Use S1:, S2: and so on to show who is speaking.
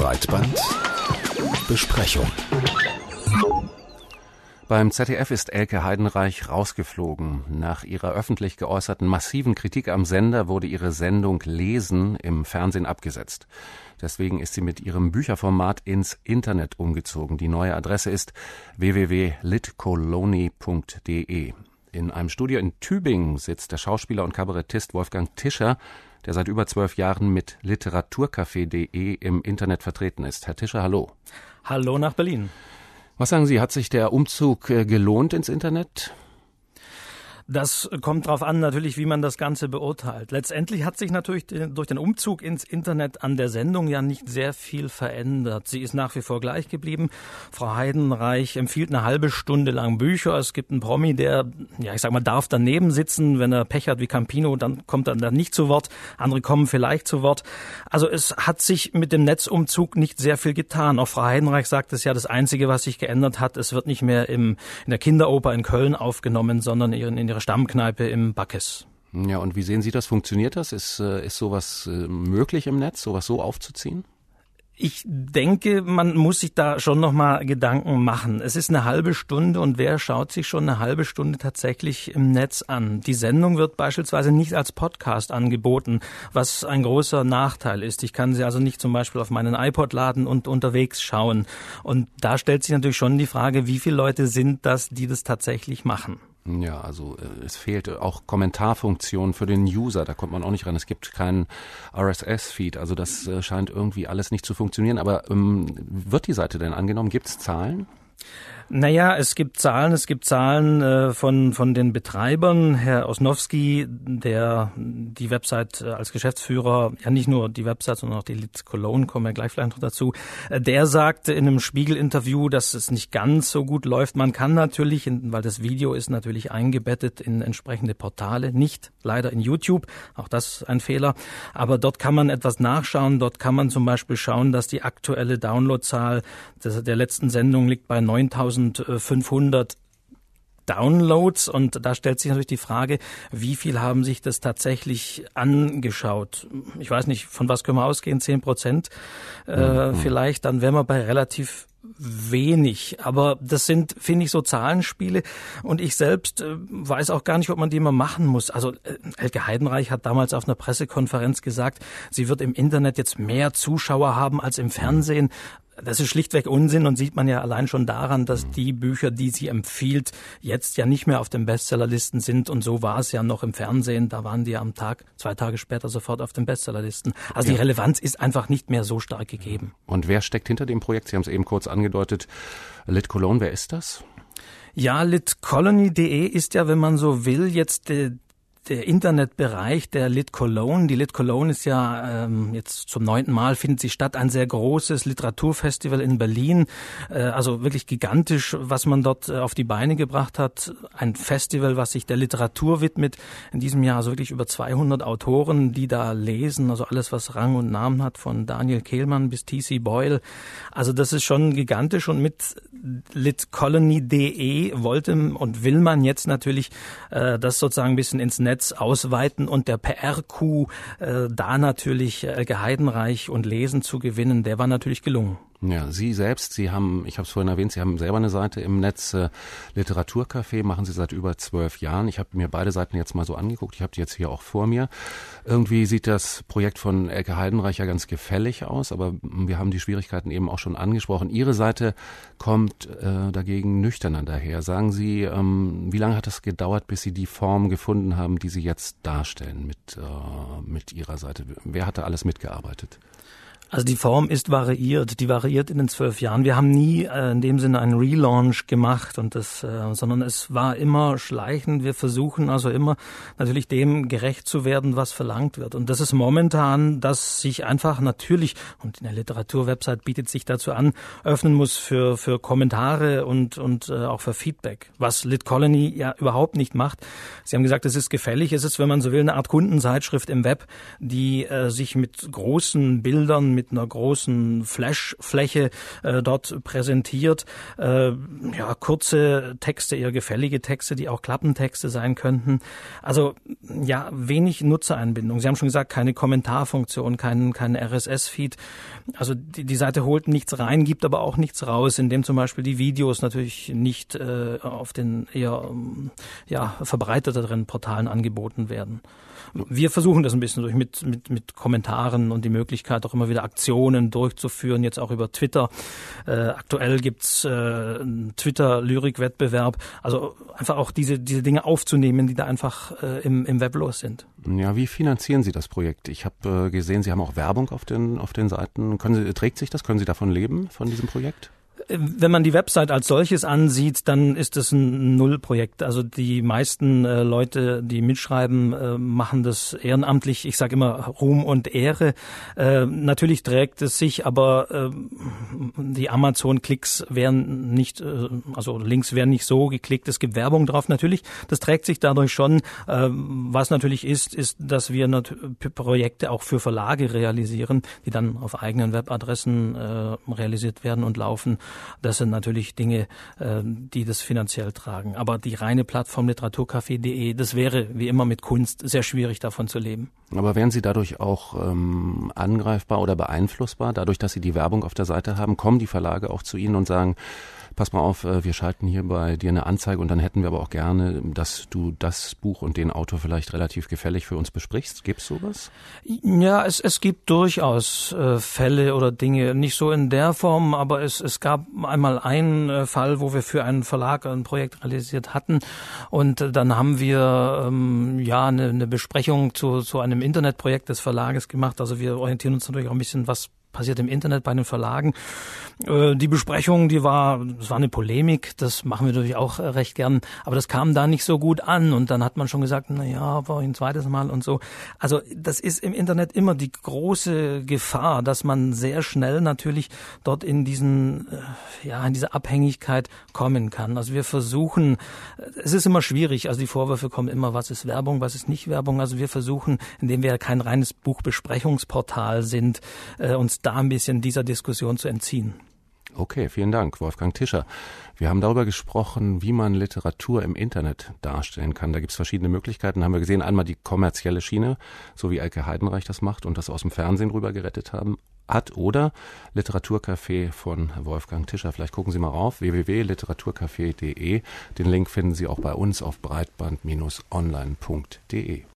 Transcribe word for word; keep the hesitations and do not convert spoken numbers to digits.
S1: Breitbandbesprechung. Beim Z D F ist Elke Heidenreich rausgeflogen. Nach ihrer öffentlich geäußerten massiven Kritik am Sender wurde ihre Sendung Lesen im Fernsehen abgesetzt. Deswegen ist sie mit ihrem Bücherformat ins Internet umgezogen. Die neue Adresse ist w w w punkt litcoloni punkt d e. In einem Studio in Tübingen sitzt der Schauspieler und Kabarettist Wolfgang Tischer, der seit über zwölf Jahren mit literaturcafé punkt d e im Internet vertreten ist. Herr Tischer, hallo.
S2: Hallo nach Berlin.
S1: Was sagen Sie, hat sich der Umzug gelohnt ins Internet?
S2: Das kommt drauf an, natürlich, wie man das Ganze beurteilt. Letztendlich hat sich natürlich durch den Umzug ins Internet an der Sendung ja nicht sehr viel verändert. Sie ist nach wie vor gleich geblieben. Frau Heidenreich empfiehlt eine halbe Stunde lang Bücher. Es gibt einen Promi, der, ja, ich sag mal, darf daneben sitzen. Wenn er Pech hat wie Campino, dann kommt er dann nicht zu Wort. Andere kommen vielleicht zu Wort. Also es hat sich mit dem Netzumzug nicht sehr viel getan. Auch Frau Heidenreich sagt es ja, das Einzige, was sich geändert hat, es wird nicht mehr im, in der Kinderoper in Köln aufgenommen, sondern in, in ihrer Stammkneipe im Backes.
S1: Ja, und wie sehen Sie das? Funktioniert das? Ist, ist sowas möglich im Netz, sowas so aufzuziehen?
S2: Ich denke, man muss sich da schon noch mal Gedanken machen. Es ist eine halbe Stunde und wer schaut sich schon eine halbe Stunde tatsächlich im Netz an? Die Sendung wird beispielsweise nicht als Podcast angeboten, was ein großer Nachteil ist. Ich kann sie also nicht zum Beispiel auf meinen iPod laden und unterwegs schauen. Und da stellt sich natürlich schon die Frage, wie viele Leute sind das, die das tatsächlich machen?
S1: Ja, also äh, es fehlt auch Kommentarfunktion für den User, da kommt man auch nicht ran. Es gibt keinen R S S-Feed, also das äh, scheint irgendwie alles nicht zu funktionieren. Aber ähm, wird die Seite denn angenommen? Gibt es Zahlen?
S2: Naja, es gibt Zahlen, es gibt Zahlen äh, von von den Betreibern. Herr Osnowski, der die Website äh, als Geschäftsführer, ja nicht nur die Website, sondern auch die Lit Cologne, kommen wir gleich vielleicht noch dazu, äh, der sagte in einem Spiegel-Interview, dass es nicht ganz so gut läuft. Man kann natürlich, in, weil das Video ist natürlich eingebettet in entsprechende Portale, nicht leider in YouTube, auch das ein Fehler, aber dort kann man etwas nachschauen. Dort kann man zum Beispiel schauen, dass die aktuelle Downloadzahl des, der letzten Sendung liegt bei neuntausendfünfhundert Downloads und da stellt sich natürlich die Frage, wie viel haben sich das tatsächlich angeschaut? Ich weiß nicht, von was können wir ausgehen? Zehn Prozent äh, mhm. vielleicht, dann wären wir bei relativ wenig. Aber das sind, finde ich, so Zahlenspiele und ich selbst äh, weiß auch gar nicht, ob man die immer machen muss. Also äh, Elke Heidenreich hat damals auf einer Pressekonferenz gesagt, sie wird im Internet jetzt mehr Zuschauer haben als im Fernsehen. Das ist schlichtweg Unsinn und sieht man ja allein schon daran, dass die Bücher, die sie empfiehlt, jetzt ja nicht mehr auf den Bestsellerlisten sind. Und so war es ja noch im Fernsehen. Da waren die ja am Tag, zwei Tage später sofort auf den Bestsellerlisten. Also ja. Die Relevanz ist einfach nicht mehr so stark gegeben.
S1: Und wer steckt hinter dem Projekt? Sie haben es eben kurz angedeutet. Lit Cologne, wer ist das?
S2: Ja, litcolony punkt d e ist ja, wenn man so will, jetzt äh, der Internetbereich der Lit Cologne. Die Lit Cologne ist ja ähm, jetzt zum neunten Mal findet sie statt, ein sehr großes Literaturfestival in Berlin, äh, also wirklich gigantisch, was man dort äh, auf die Beine gebracht hat. Ein Festival, was sich der Literatur widmet. In diesem Jahr also wirklich über zweihundert Autoren, die da lesen, also alles, was Rang und Namen hat, von Daniel Kehlmann bis T C Boyle. Also das ist schon gigantisch und mit litcolony punkt d e wollte und will man jetzt natürlich äh, das sozusagen ein bisschen ins Netz ausweiten und der P R-Coup äh, da natürlich Elke Heidenreich und Lesen zu gewinnen, der war natürlich gelungen.
S1: Ja, Sie selbst, Sie haben, ich habe es vorhin erwähnt, Sie haben selber eine Seite im Netz, äh, Literaturcafé, machen Sie seit über zwölf Jahren. Ich habe mir beide Seiten jetzt mal so angeguckt, ich habe die jetzt hier auch vor mir. Irgendwie sieht das Projekt von Elke Heidenreich ja ganz gefällig aus, aber wir haben die Schwierigkeiten eben auch schon angesprochen. Ihre Seite kommt äh, dagegen nüchterner daher. Sagen Sie, ähm, wie lange hat es gedauert, bis Sie die Form gefunden haben, die Sie jetzt darstellen mit, äh, mit Ihrer Seite? Wer hat da alles mitgearbeitet?
S2: Also die Form ist variiert, die variiert in den zwölf Jahren. Wir haben nie äh, in dem Sinne einen Relaunch gemacht, und das, äh, sondern es war immer schleichend. Wir versuchen also immer natürlich dem gerecht zu werden, was verlangt wird. Und das ist momentan, dass sich einfach natürlich, und in der Literaturwebsite bietet sich dazu an, öffnen muss für für Kommentare und und äh, auch für Feedback, was Litcolony ja überhaupt nicht macht. Sie haben gesagt, es ist gefällig. Es ist, wenn man so will, eine Art Kundenzeitschrift im Web, die äh, sich mit großen Bildern, mit mit einer großen Flashfläche äh, dort präsentiert. Äh, ja, kurze Texte, eher gefällige Texte, die auch Klappentexte sein könnten. Also ja, wenig Nutzereinbindung. Sie haben schon gesagt, keine Kommentarfunktion, kein, kein R S S-Feed. Also die, die Seite holt nichts rein, gibt aber auch nichts raus, indem zum Beispiel die Videos natürlich nicht äh, auf den eher ja, verbreiteteren Portalen angeboten werden. Wir versuchen das ein bisschen durch mit, mit, mit Kommentaren und die Möglichkeit auch immer wieder Aktionen durchzuführen, jetzt auch über Twitter. Äh, aktuell gibt's äh, einen Twitter-Lyrik-Wettbewerb. Also einfach auch diese, diese Dinge aufzunehmen, die da einfach äh, im, im Web los sind.
S1: Ja, wie finanzieren Sie das Projekt? Ich habe äh, gesehen, Sie haben auch Werbung auf den, auf den Seiten. Können Sie, trägt sich das? Können Sie davon leben, von diesem Projekt?
S2: Wenn man die Website als solches ansieht, dann ist es ein Nullprojekt. Also die meisten äh, Leute, die mitschreiben, äh, machen das ehrenamtlich. Ich sage immer Ruhm und Ehre. Äh, natürlich trägt es sich, aber äh, die Amazon-Klicks wären nicht, äh, also Links werden nicht so geklickt. Es gibt Werbung drauf natürlich. Das trägt sich dadurch schon. Äh, was natürlich ist, ist, dass wir nat- Projekte auch für Verlage realisieren, die dann auf eigenen Webadressen äh, realisiert werden und laufen. Das sind natürlich Dinge, die das finanziell tragen. Aber die reine Plattform literaturcafé punkt de, das wäre wie immer mit Kunst sehr schwierig davon zu leben.
S1: Aber wären Sie dadurch auch ähm, angreifbar oder beeinflussbar? Dadurch, dass Sie die Werbung auf der Seite haben, kommen die Verlage auch zu Ihnen und sagen, pass mal auf, wir schalten hier bei dir eine Anzeige und dann hätten wir aber auch gerne, dass du das Buch und den Autor vielleicht relativ gefällig für uns besprichst. Gibt's sowas?
S2: Ja, es, es gibt durchaus äh, Fälle oder Dinge, nicht so in der Form, aber es, es gab einmal einen äh, Fall, wo wir für einen Verlag ein Projekt realisiert hatten und äh, dann haben wir ähm, ja eine, eine Besprechung zu, zu einem Internetprojekt des Verlages gemacht. Also wir orientieren uns natürlich auch ein bisschen, was passiert im Internet bei den Verlagen. Äh, die Besprechung, die war, das war eine Polemik, das machen wir natürlich auch äh, recht gern, aber das kam da nicht so gut an und dann hat man schon gesagt, na ja, aber ein zweites Mal und so. Also das ist im Internet immer die große Gefahr, dass man sehr schnell natürlich dort in diesen, äh, ja, in diese Abhängigkeit kommen kann. Also wir versuchen, es ist immer schwierig, also die Vorwürfe kommen immer, was ist Werbung, was ist nicht Werbung. Also wir versuchen, indem wir kein reines Buchbesprechungsportal sind, äh, uns da ein bisschen dieser Diskussion zu entziehen.
S1: Okay, vielen Dank, Wolfgang Tischer. Wir haben darüber gesprochen, wie man Literatur im Internet darstellen kann. Da gibt es verschiedene Möglichkeiten, haben wir gesehen. Einmal die kommerzielle Schiene, so wie Elke Heidenreich das macht und das aus dem Fernsehen rüber gerettet haben. Hat oder Literaturcafé von Wolfgang Tischer. Vielleicht gucken Sie mal rauf, w w w punkt literaturcafé punkt de. Den Link finden Sie auch bei uns auf breitband Bindestrich online punkt de.